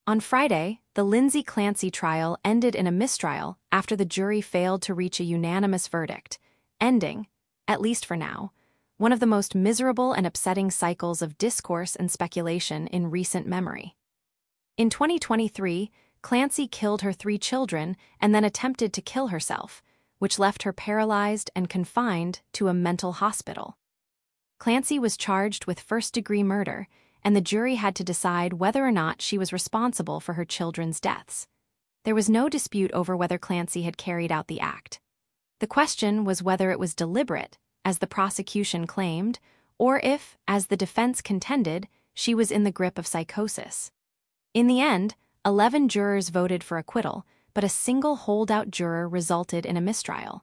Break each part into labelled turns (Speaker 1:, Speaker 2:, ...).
Speaker 1: On Friday, the Lindsay Clancy trial ended in a mistrial after the jury failed to reach a unanimous verdict, ending, at least for now, one of the most miserable and upsetting cycles of discourse and speculation in recent memory. In 2023, Clancy killed her 3 children and then attempted to kill herself, which left her paralyzed and confined to a mental hospital. Clancy was charged with first-degree murder, and the jury had to decide whether or not she was responsible for her children's deaths. There was no dispute over whether Clancy had carried out the act. The question was whether it was deliberate, as the prosecution claimed, or if, as the defense contended, she was in the grip of psychosis. In the end, 11 jurors voted for acquittal, but a single holdout juror resulted in a mistrial.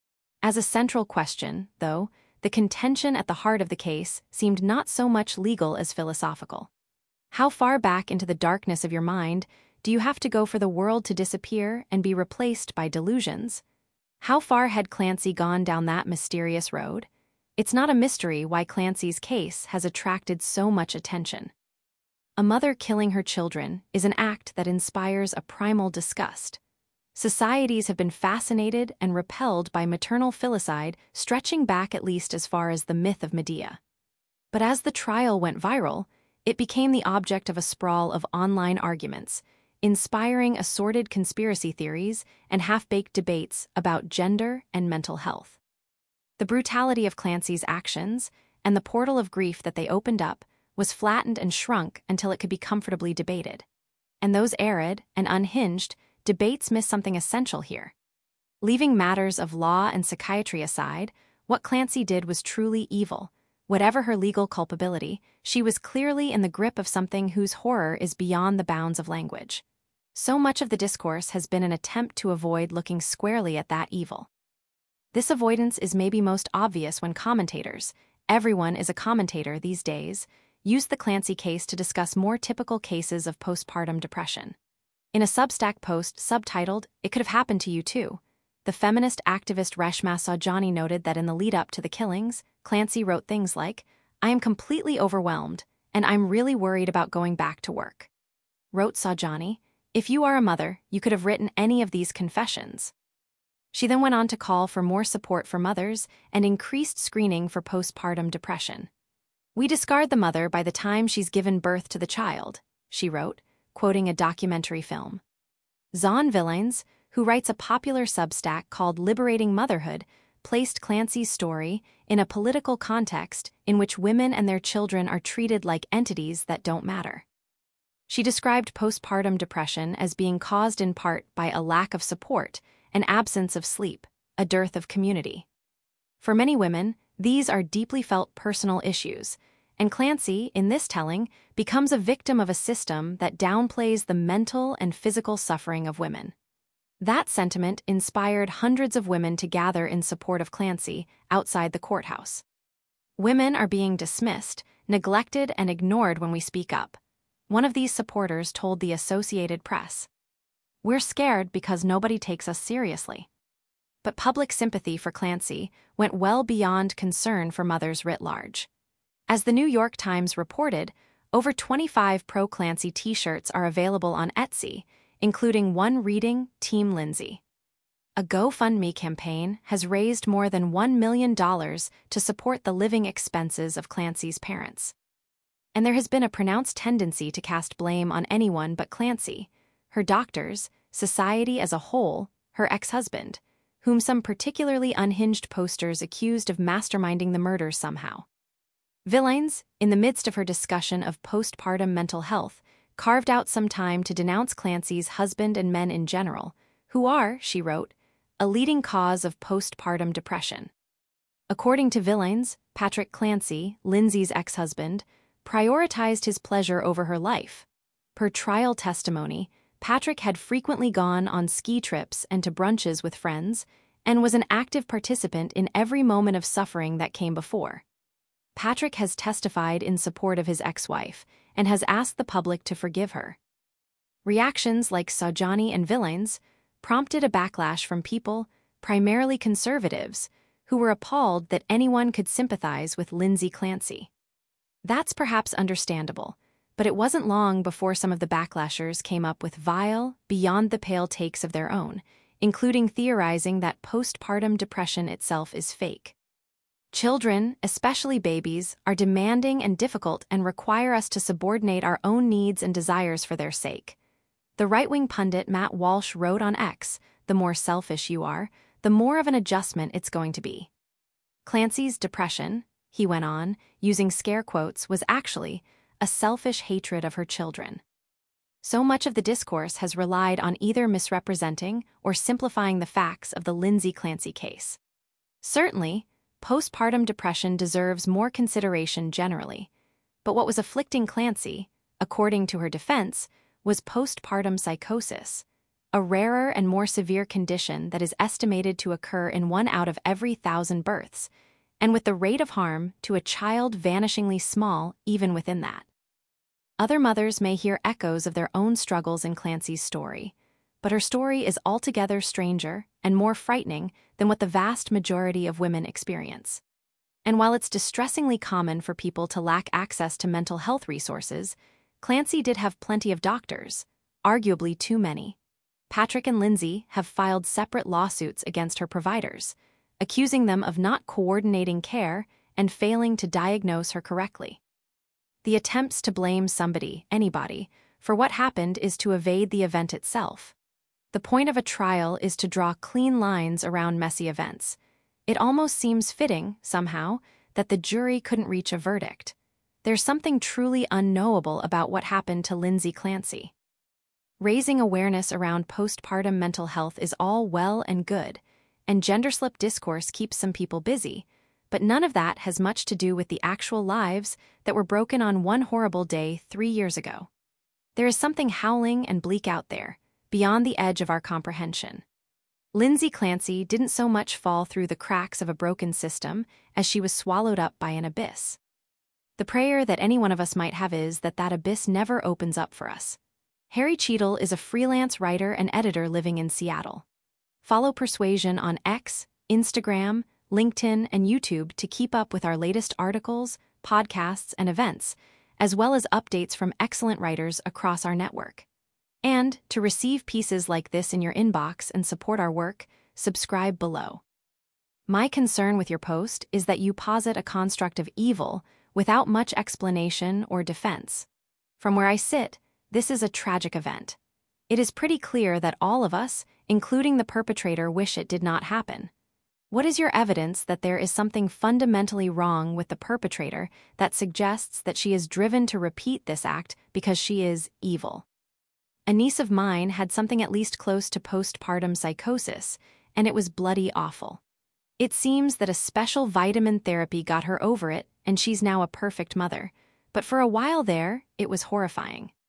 Speaker 1: As a central question, though, the contention at the heart of the case seemed not so much legal as philosophical. How far back into the darkness of your mind do you have to go for the world to disappear and be replaced by delusions? How far had Clancy gone down that mysterious road? It's not a mystery why Clancy's case has attracted so much attention. A mother killing her children is an act that inspires a primal disgust. Societies have been fascinated and repelled by maternal filicide, stretching back at least as far as the myth of Medea. But as the trial went viral, it became the object of a sprawl of online arguments, inspiring assorted conspiracy theories and half-baked debates about gender and mental health. The brutality of Clancy's actions and the portal of grief that they opened up was flattened and shrunk until it could be comfortably debated. And those arid and unhinged debates miss something essential here. Leaving matters of law and psychiatry aside, what Clancy did was truly evil. Whatever her legal culpability, she was clearly in the grip of something whose horror is beyond the bounds of language. So much of the discourse has been an attempt to avoid looking squarely at that evil. This avoidance is maybe most obvious when commentators, everyone is a commentator these days, use the Clancy case to discuss more typical cases of postpartum depression. In a Substack post subtitled, "It Could Have Happened to You Too," the feminist activist Reshma Saujani noted that in the lead-up to the killings, Clancy wrote things like, "I am completely overwhelmed, and I'm really worried about going back to work." Wrote Saujani, "If you are a mother, you could have written any of these confessions." She then went on to call for more support for mothers and increased screening for postpartum depression. "We discard the mother by the time she's given birth to the child," she wrote, quoting a documentary film. Zon Villains, who writes a popular Substack called Liberating Motherhood, placed Clancy's story in a political context in which women and their children are treated like entities that don't matter. She described postpartum depression as being caused in part by a lack of support, an absence of sleep, a dearth of community. For many women, these are deeply felt personal issues, and Clancy, in this telling, becomes a victim of a system that downplays the mental and physical suffering of women. That sentiment inspired hundreds of women to gather in support of Clancy outside the courthouse. Women are being dismissed, neglected, and ignored when we speak up. One of these supporters told the Associated Press, "We're scared because nobody takes us seriously." But public sympathy for Clancy went well beyond concern for mothers writ large. As the New York Times reported, over 25 pro-Clancy t-shirts are available on Etsy, including one reading Team Lindsay. A GoFundMe campaign has raised more than $1 million to support the living expenses of Clancy's parents. And there has been a pronounced tendency to cast blame on anyone but Clancy, her doctors, society as a whole, her ex-husband, whom some particularly unhinged posters accused of masterminding the murders somehow. Villains, in the midst of her discussion of postpartum mental health, carved out some time to denounce Clancy's husband and men in general, who are, she wrote, a leading cause of postpartum depression. According to Villains, Patrick Clancy, Lindsay's ex-husband, prioritized his pleasure over her life. Per trial testimony, Patrick had frequently gone on ski trips and to brunches with friends, and was an active participant in every moment of suffering that came before. Patrick has testified in support of his ex-wife and has asked the public to forgive her. Reactions like Saujani and Villains prompted a backlash from people, primarily conservatives, who were appalled that anyone could sympathize with Lindsay Clancy. That's perhaps understandable, But it wasn't long before some of the backlashers came up with vile, beyond-the-pale takes of their own, including theorizing that postpartum depression itself is fake. Children, especially babies, are demanding and difficult and require us to subordinate our own needs and desires for their sake. The right-wing pundit Matt Walsh wrote on X, "The more selfish you are, the more of an adjustment it's going to be." Clancy's depression, he went on, using scare quotes, was actually a selfish hatred of her children. So much of the discourse has relied on either misrepresenting or simplifying the facts of the Lindsay Clancy case. Certainly, postpartum depression deserves more consideration generally, but what was afflicting Clancy, according to her defense, was postpartum psychosis, a rarer and more severe condition that is estimated to occur in 1 out of every 1,000 births, and with the rate of harm to a child vanishingly small even within that. Other mothers may hear echoes of their own struggles in Clancy's story, but her story is altogether stranger and more frightening than what the vast majority of women experience. And while it's distressingly common for people to lack access to mental health resources, Clancy did have plenty of doctors, arguably too many. Patrick and Lindsay have filed separate lawsuits against her providers, accusing them of not coordinating care and failing to diagnose her correctly. The attempts to blame somebody, anybody, for what happened is to evade the event itself. The point of a trial is to draw clean lines around messy events. It almost seems fitting, somehow, that the jury couldn't reach a verdict. There's something truly unknowable about what happened to Lindsay Clancy. Raising awareness around postpartum mental health is all well and good, and gender-slip discourse keeps some people busy, but none of that has much to do with the actual lives that were broken on one horrible day 3 years ago. There is something howling and bleak out there, beyond the edge of our comprehension. Lindsay Clancy didn't so much fall through the cracks of a broken system as she was swallowed up by an abyss. The prayer that any one of us might have is that that abyss never opens up for us. Harry Cheadle is a freelance writer and editor living in Seattle. Follow Persuasion on X, Instagram, LinkedIn, and YouTube to keep up with our latest articles, podcasts, and events, as well as updates from excellent writers across our network. And to receive pieces like this in your inbox and support our work, subscribe below. My concern with your post is that you posit a construct of evil without much explanation or defense. From where I sit, this is a tragic event. It is pretty clear that all of us, including the perpetrator, wish it did not happen. What is your evidence that there is something fundamentally wrong with the perpetrator that suggests that she is driven to repeat this act because she is evil? A niece of mine had something at least close to postpartum psychosis, and it was bloody awful. It seems that a special vitamin therapy got her over it, and she's now a perfect mother. But for a while there, it was horrifying.